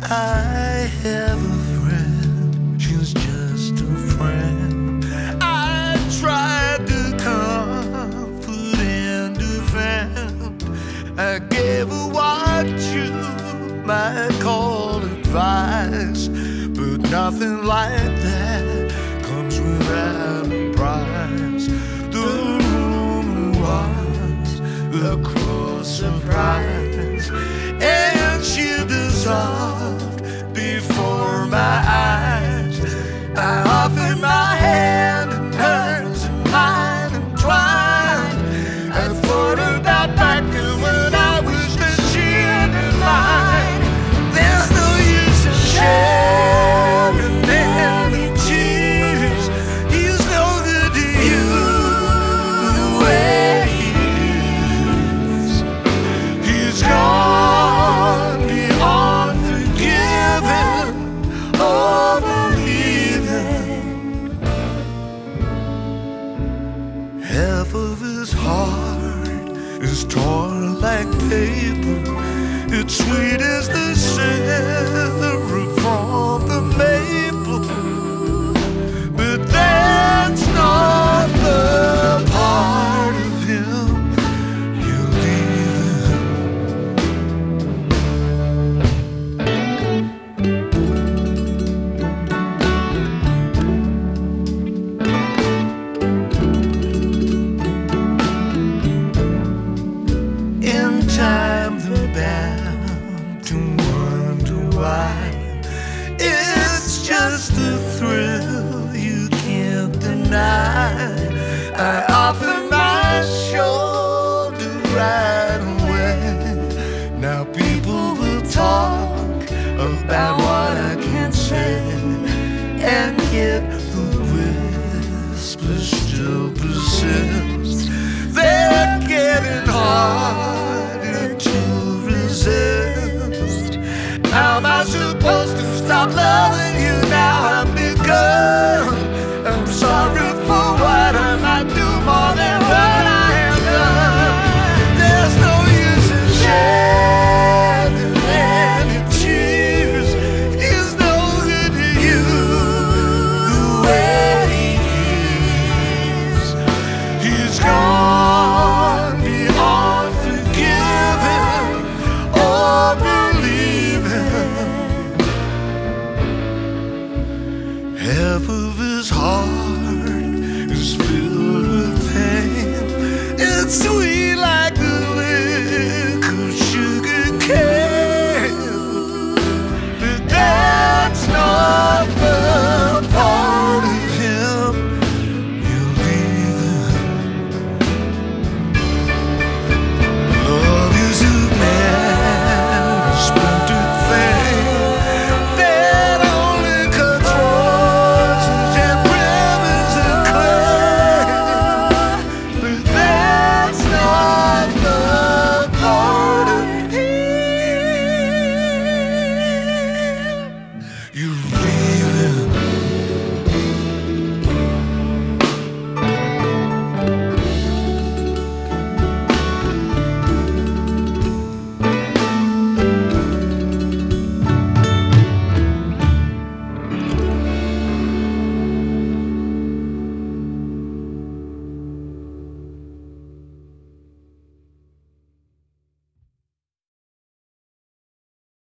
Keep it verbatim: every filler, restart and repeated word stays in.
I have a friend, she's just a friend. I tried to comfort and defend. I gave her what you might call advice, but nothing like that comes without a price. The rumor was a cruel surprise, and she dissolved before my eyes. I offered my hand and hers and mine entwined. I thought about back when I was the she and mine. There's no use in sharing any tears. He's no good to you the way he is. He's gone beyond forgiving or believing. Half of his heart is torn like paper. It's sweet as the syrup from the maple, but that's not the part of him you leave him. In time they're bound to wonder why. It's just a thrill you can't deny. I offer my shoulder right away. Now people will talk about what I can't say, and yet the whisper still persists. They're getting harder to resist. How am I supposed to stop loving you now I've begun? I'm sorry for what I might do more than what I have done. There's no use in shedding any tears. He's no good to you the way he is. He's gone beyond forgiving or believing. Half of his heart is filled with pain. It's sweet